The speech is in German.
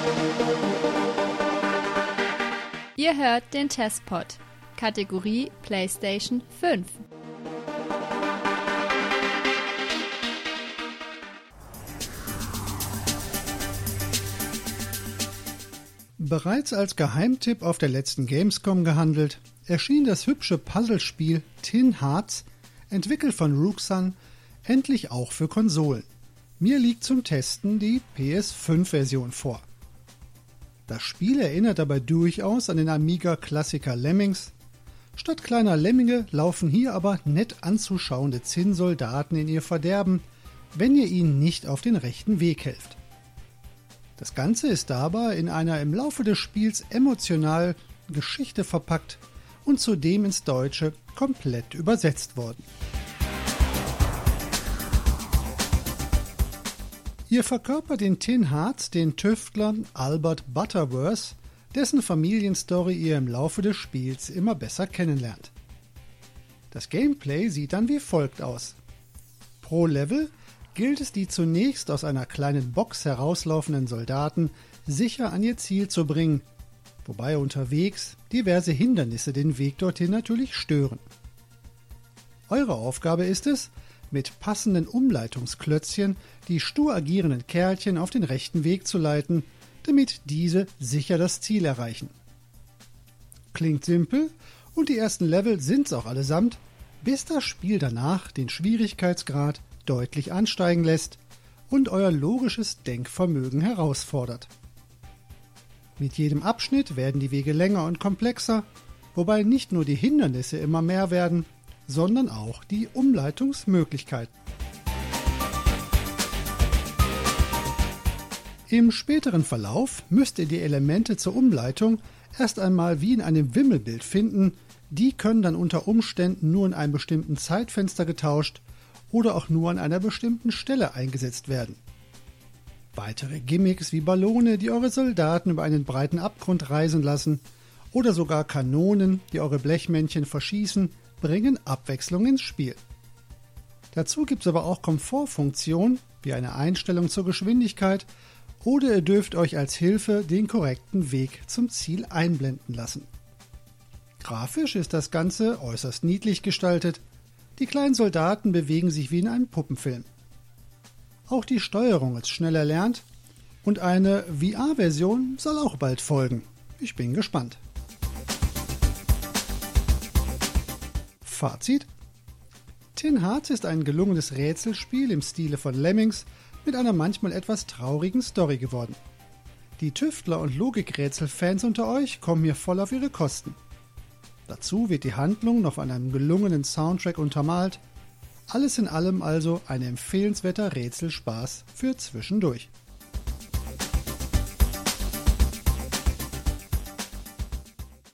Ihr hört den Testpod, Kategorie PlayStation 5. Bereits als Geheimtipp auf der letzten Gamescom gehandelt, erschien das hübsche Puzzlespiel Tin Hearts, entwickelt von Rooksun, endlich auch für Konsolen. Mir liegt zum Testen die PS5-Version vor. Das Spiel erinnert dabei durchaus an den Amiga-Klassiker Lemmings. Statt kleiner Lemminge laufen hier aber nett anzuschauende Zinnsoldaten in ihr Verderben, wenn ihr ihnen nicht auf den rechten Weg helft. Das Ganze ist dabei in einer im Laufe des Spiels emotional Geschichte verpackt und zudem ins Deutsche komplett übersetzt worden. Ihr verkörpert in Tin Hearts den Tüftler Albert Butterworth, dessen Familienstory ihr im Laufe des Spiels immer besser kennenlernt. Das Gameplay sieht dann wie folgt aus. Pro Level gilt es, die zunächst aus einer kleinen Box herauslaufenden Soldaten sicher an ihr Ziel zu bringen, wobei unterwegs diverse Hindernisse den Weg dorthin natürlich stören. Eure Aufgabe ist es, mit passenden Umleitungsklötzchen die stur agierenden Kerlchen auf den rechten Weg zu leiten, damit diese sicher das Ziel erreichen. Klingt simpel und die ersten Level sind's auch allesamt, bis das Spiel danach den Schwierigkeitsgrad deutlich ansteigen lässt und euer logisches Denkvermögen herausfordert. Mit jedem Abschnitt werden die Wege länger und komplexer, wobei nicht nur die Hindernisse immer mehr werden, sondern auch die Umleitungsmöglichkeiten. Im späteren Verlauf müsst ihr die Elemente zur Umleitung erst einmal wie in einem Wimmelbild finden, die können dann unter Umständen nur in einem bestimmten Zeitfenster getauscht oder auch nur an einer bestimmten Stelle eingesetzt werden. Weitere Gimmicks wie Ballone, die eure Soldaten über einen breiten Abgrund reisen lassen, oder sogar Kanonen, die eure Blechmännchen verschießen, bringen Abwechslung ins Spiel. Dazu gibt es aber auch Komfortfunktionen, wie eine Einstellung zur Geschwindigkeit, oder ihr dürft euch als Hilfe den korrekten Weg zum Ziel einblenden lassen. Grafisch ist das Ganze äußerst niedlich gestaltet. Die kleinen Soldaten bewegen sich wie in einem Puppenfilm. Auch die Steuerung ist schnell erlernt und eine VR-Version soll auch bald folgen. Ich bin gespannt. Fazit: Tin Hearts ist ein gelungenes Rätselspiel im Stile von Lemmings mit einer manchmal etwas traurigen Story geworden. Die Tüftler- und Logikrätsel-Fans unter euch kommen hier voll auf ihre Kosten. Dazu wird die Handlung noch von einem gelungenen Soundtrack untermalt. Alles in allem also ein empfehlenswerter Rätselspaß für zwischendurch.